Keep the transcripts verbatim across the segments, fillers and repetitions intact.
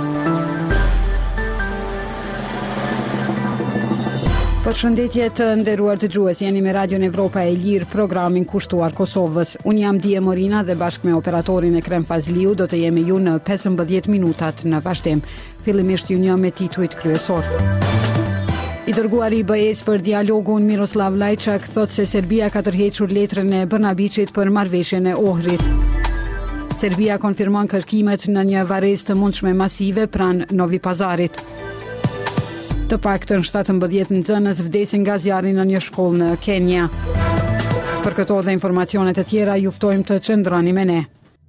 Përshëndetje të nderuar dëgjues, jeni me Radion Evropa e Lirë, programin kushtuar Kosovës. Unë jam Dije Morina dhe bashkë me operatorin Ekrem Fazliu do të jemi ju në pesëmbëdhjetë minutat në vazhdim. Fillimisht ju një me titujt kryesor. I dërguari i B E-s për dialogun Miroslav Lajçak thot se Serbia ka tërhequr letrën e Brnabićit për marrëveshjen e Ohrit. Serbia konfirmon kërkimet në një varrezë të mundshme masive pranë Novi Pazarit. Të paktën shtatëmbëdhjetë nxënës vdesin nga zjarri në një shkollë në Kenja. Për këto dhe informacione të tjera ju ftojmë të qëndroni me ne.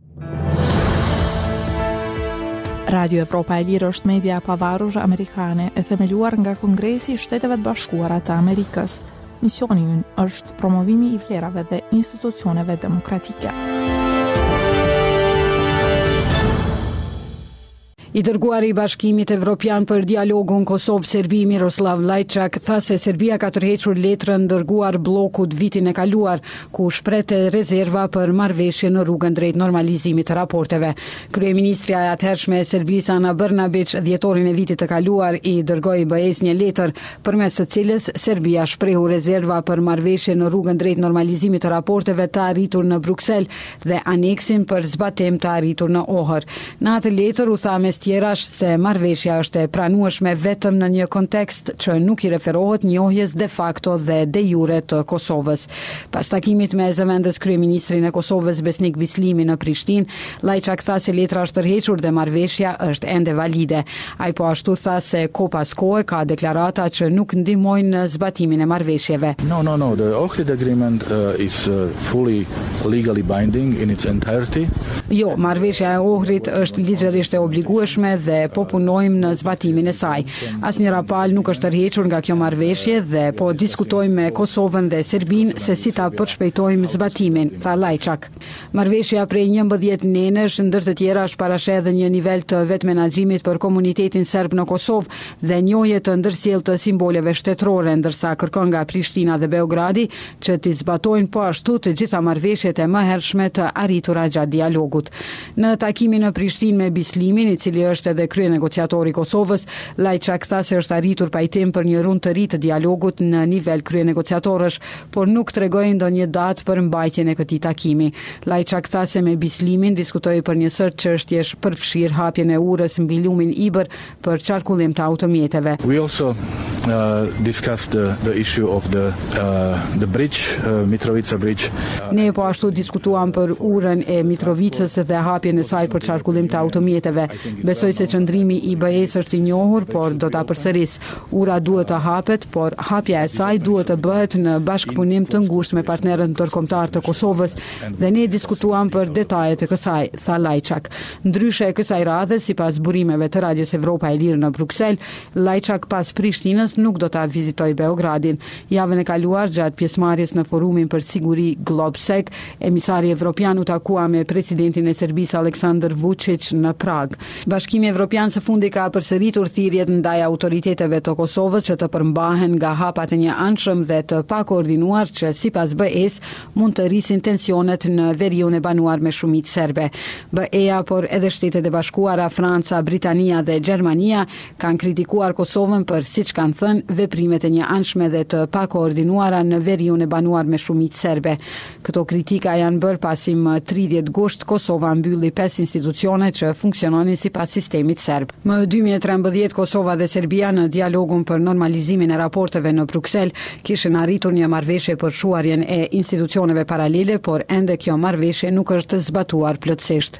Radio Evropa e Lirë është media e pavarur amerikane e themeluar nga Kongresi i Shteteve të Bashkuara të Amerikës. Misioni i ynë është promovimi i vlerave dhe institucioneve demokratike. I dërguari i Bashkimit Evropian për dialogun Kosovë-Serbi Miroslav Lajçak tha se Serbia ka tërhequr letrën dërguar bllokut vitin e kaluar, ku shprehte rezerva për marrëveshje në rrugën drejt normalizimit të raporteve. Kryeministrja e atëhershme e Serbisë Ana Brnabić dhjetorin e vitit të kaluar i dërgoi B E-s një letër përmes së cilës Serbia shprehu rezerva për marrëveshje në rrugën drejt normalizimit të raporteve të arritur në Bruksel dhe aneksin për zbatim të arritur në Ohër. Në atë letër u tha mes tjerash se marrëveshja është e pranueshme vetëm në një kontekst që nuk i referohet njohjes de facto dhe de jure të Kosovës. Pas takimit me zëvendës kryeministrin e Kosovës Besnik Bislimi në Prishtinë, Lajçak tha se letra është tërhequr dhe marrëveshja është ende valide. Ai po ashtu tha se ko pas kohe ka deklarata që nuk ndihmojnë në zbatimin e marrëveshjeve. No, no, no. The Ohrid agreement uh, is uh, fully legally binding in its entirety. Jo, marrëveshja e Ohrit është ligjërisht e obligueshme dhe po punojmë në zbatimin e saj. Asnjë rapal nuk është tërhequr nga kjo marrëveshje dhe po diskutojmë me Kosovën dhe Serbinë se si ta përshpejtojmë zbatimin, tha Lajçak. Marrëveshja prej njëmbëdhjetë nënësh ndër të tjera është parasheh edhe një nivel të vetë menaxhimit për komunitetin serb në Kosovë dhe njohje të ndërsjellë të simboleve shtetërore, ndërsa kërkon nga Prishtina dhe Beogradi që t'i zbatojnë po ashtu të gjitha marrëveshjet e mëhershme të arritura gjatë dialogut. Në takimin në Prishtinë me Bislimin, i cili është edhe krye negociatori i Kosovës, Lajçak tha se është arritur pajtim për një rundë të ri të dialogut në nivel krye negociatorësh, por nuk tregoi ndonjë datë për mbajtjen e këtij takimi. Lajçak tha se me Bislimin diskutoi për një sër çështjesh përfshir hapjen e urës mbi lumin Ibër për qarkullim të automjeteve. We also uh, discussed the, the issue of the uh, the bridge, uh, Mitrovica bridge. Uh, ne po ashtu diskutuam për urën e Mitrovicës dhe hapjen e saj për qarkullim të automjeteve. Besoj se qëndrimi i B E-s është i njohur, por do ta përsëris. Ura duhet të hapet, por hapja e saj duhet të bëhet në bashkëpunim të ngushtë me partnerët ndërkombëtar të Kosovës dhe ne diskutuam për detajet e kësaj, tha Lajçak. Ndryshe kësaj radhe, sipas burimeve të Radios Evropa e Lirë në Bruksel, Lajçak pas Prishtinës nuk do ta vizitoj Beogradin. Javën e kaluar gjatë pjesëmarrjes në forumin për siguri Globsec, emisari evropian u takua me presidentin e Serbisë Aleksandar Vučić në Prag. Bashkimi Evropian së fundi ka përsëritur thirrjet ndaj autoriteteve të Kosovës që të përmbahen nga hapat e një anshëm dhe të pakoordinuar që sipas B E-s mund të rrisin tensionet në veriun e banuar me shumicë serbe. B E-ja, por edhe Shtetet e Bashkuara, Franca, Britania dhe Gjermania kanë kritikuar Kosovën për, siç kanë thënë, veprimet e një anshme dhe të pakoordinuara në veriun e banuar me shumicë serbe. Këto kritika janë bërë pasi më tridhjetë gusht Kosova mbylli pesë institucione që funksiononin sipas sistemit serb. Më dy mijë e trembëdhjetë Kosova dhe Serbia në dialogun për normalizimin e raporteve në Bruksel kishin arritur një marrëveshje për shuarjen e institucioneve paralele, por ende kjo marrëveshje nuk është zbatuar plotësisht.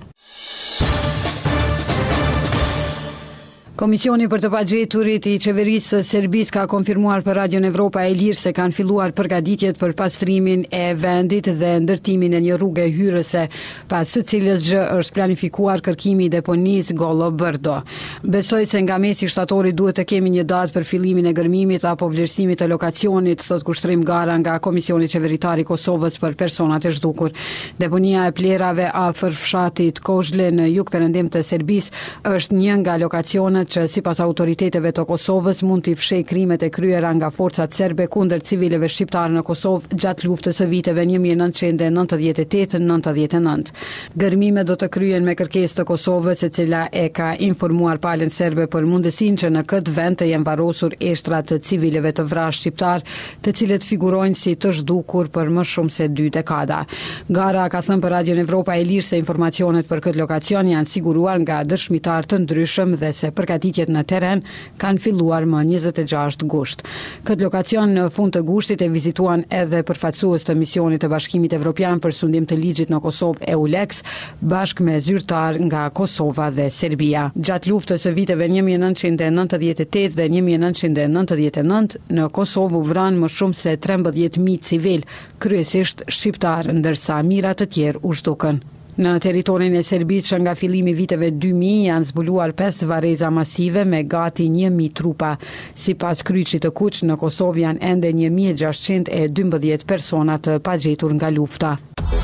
Komisioni për të pagjeturit i qeverisë së Serbisë ka konfirmuar për Radion Evropa e Lirë se kanë filluar përgatitjet për pastrimin e vendit dhe ndërtimin e një rruge hyrëse, pas së cilës gjë është planifikuar kërkimi i deponisë Gollo Brdo. Besoj se nga mesi shtatorit duhet të kemi një datë për fillimin e gërmimit apo vlerësimit të lokacionit, thot Kushtrim Gara nga Komisioni Qeveritar i Kosovës për personat e zhdukur. Deponia e plerave afër fshatit Kozhle në jug perëndim të Serbisë është një nga lokacionet informohet që sipas autoriteteve të Kosovës mund t'i fshej krimet e kryera nga forcat serbe kundër civileve shqiptarë në Kosovë gjatë luftës së viteve një mijë e nëntëqind e nëntëdhjetë e tetë - nëntëdhjetë e nëntë. Gërmimet do të kryen me kërkesë të Kosovës, e cila e ka informuar palën serbe për mundësinë që në këtë vend të jenë varrosur eshtra të civileve të vrarë shqiptar, të cilët figurojnë si të zhdukur për më shumë se dy dekada. Gara ka thënë për Radio Evropa e Lirë se informacionet për këtë lokacion janë siguruar nga dëshmitar të ndryshëm dhe se përgatitjet në teren kanë filluar më njëzet e gjashtë gusht. Këtë lokacion në fund të gushtit e vizituan edhe përfaqësues të misionit të Bashkimit Evropian për sundim të ligjit në Kosovë EULEX, bashkë me zyrtar nga Kosova dhe Serbia. Gjatë luftës së viteve një mijë e nëntëqind e nëntëdhjetë e tetë dhe një mijë e nëntëqind e nëntëdhjetë e nëntë në Kosovë u vranë më shumë se trembëdhjetë mijë civil, kryesisht shqiptar, ndërsa mijëra të tjerë u zhdukën. Në teritorin e Serbisë që nga fillimi viteve dy mijë janë zbuluar pesë varreza masive me gati një mijë trupa. Sipas kryqit të Kuq, në Kosovë janë ende një mijë e gjashtëqind e dymbëdhjetë persona të pagjetur nga lufta.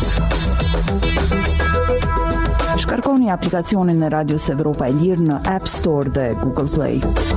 Shkarkoni aplikacionin e Radios Evropa e Lirë në App Store dhe Google Play.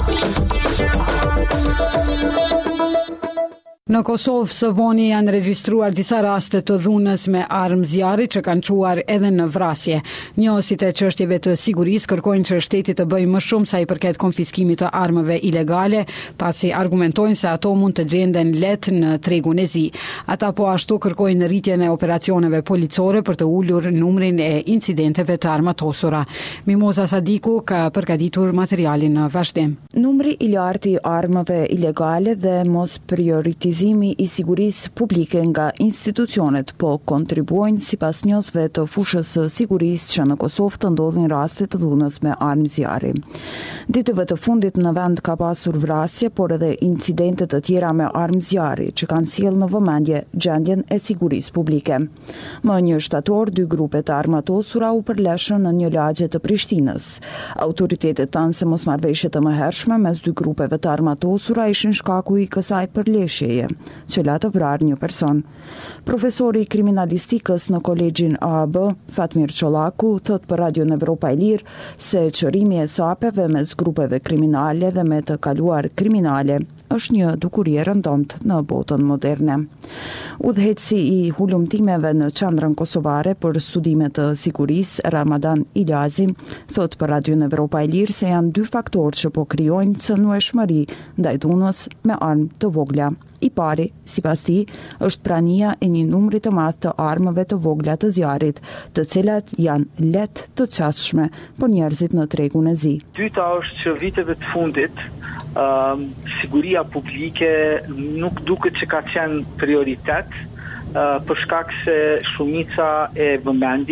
Në Kosovë së voni janë regjistruar disa raste të dhunës me armë zjarri që kanë çuar edhe në vrasje. Njohësit e çështjeve të sigurisë kërkojnë që shteti të bëjë më shumë sa i përket konfiskimit të armëve ilegale, pasi argumentojnë se ato mund të gjenden lehtë në tregun e zi. Ata po ashtu kërkojnë rritjen e operacioneve policore për të ulur numrin e incidenteve të armatosura. Mimoza Sadiku ka përgatitur materialin në vazhdim. Numri i lartë i armëve ilegale dhe mos prioritizimi i sigurisë publike nga institucionet po kontribuojnë sipas njohësve të fushës së sigurisë që në Kosovë të ndodhin raste të dhunës me armë zjarri. Ditëve të fundit në vend ka pasur vrasje, por edhe incidente të tjera me armë zjarri që kanë sjellë në vëmendje gjendjen e sigurisë publike. Më një shtator, dy grupe të armatosura u përleshën në një lagje të Prishtinës. Autoritetet thanë se mosmarrëveshjet e mëhershme mes dy grupeve të armatosura ishin shkaku i kësaj përleshjeje, që la të vrarë një person. Profesori i kriminalistikës në Kolegjin A A B, Fatmir Çollaku, thot për Radio Evropa e Lirë se çorimi e sapeve mes grupeve kriminale dhe me të kaluar kriminale është një dukuri e rëndomt në botën moderne. Udhëheqësi i hulumtimeve në qendrën kosovare për studime të sigurisë, Ramadan Ilazi, thot për Radio Evropa e Lirë se janë dy faktorë që po krijojnë cënueshmëri ndaj dhunës me armë të vogla. I pari, sipas tij, është prania e një numri të madh të armëve të vogla të zjarrit, të cilat janë lehtë të çastshme për njerëzit në tregun e zi. Dyta është që viteve të fundit uh, siguria publike nuk duket që ka qenë prioritet uh, për shkak se shumica e vëmendjes